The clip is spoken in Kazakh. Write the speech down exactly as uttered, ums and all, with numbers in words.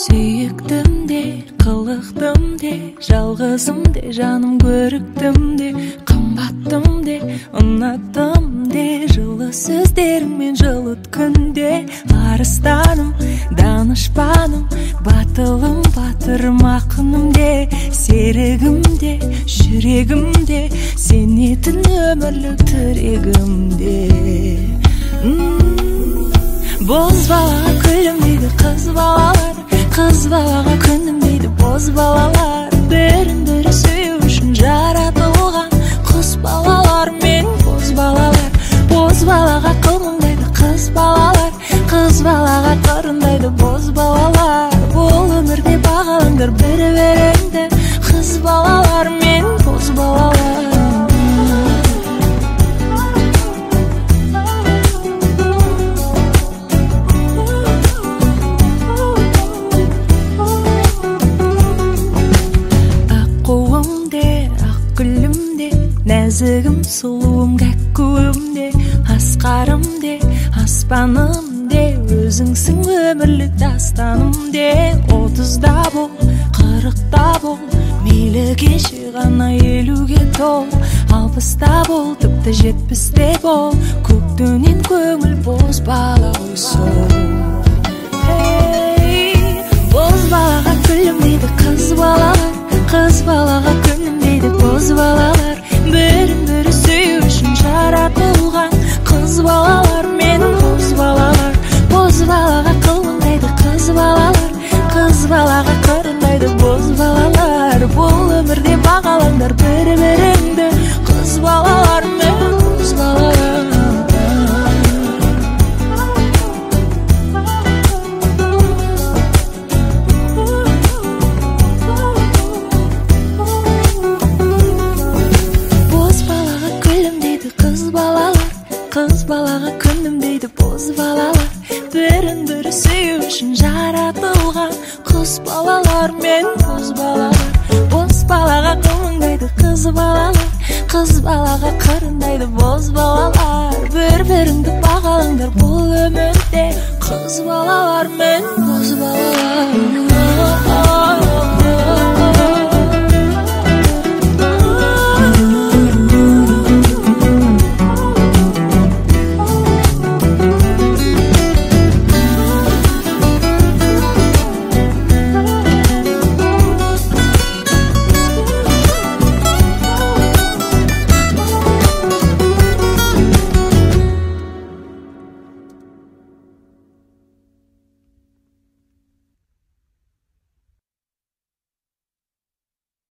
Сүйіктім де, қылықтым де, жалғызым де, жаным көріктім де, қымбаттым де, ұнаттым де, жылы сөздеріңмен жылыт күнде. Арыстаным, данышпаным, батылым, батырым, ақыным де, серігім де, жүрегім де, сенетін өмірлік тірегім де. Боз балаға күлім дейді қыз балалар, қыз балаға күнім дейді боз балалар. Бірін-бірі сүю үшін жаратылған құс балалар мен боз балалар. Боз балаға қылмыңдайды қыз балалар, қыз балаға қырындайды боз балалар. Бұл өмірде бағалаңдар бір-біріңді, қыз балалар мен боз балалар. Нәзігім, сұлуым, кәккуім де, асқарым де, аспаным де, өзіңсің өмірлік дастаным де. Отызда бол, қырықта бол, мейлі кеше ғана елуге тол, алпыста бол, тіпті жетпісте бол, көктөнен көңіл боз бала ғой сол. Боз балаға күлім дейді қыз балалар, қыз балаға күнім дейді боз балалар. Бірін-бірі сүю үшін жаратылған қыз балалар мен боз балалар. Боз балаға қылмыңдайды қыз балалар, қыз балаға қырындайды боз балалар. Бұл өмірде бағалаңдар бір-біріңді, қыз балалар мен боз балалар. Қыз балаға күнім дейді боз балалар. Бірін-бірі сүю үшін жаратылған құс балалар мен боз балалар. Боз балаға қылмыңдайды қыз балалар, қыз балаға қырындайды боз балалар. Бір-біріңді бағалаңдар бұл өмірде, қыз балалар мен боз балалар.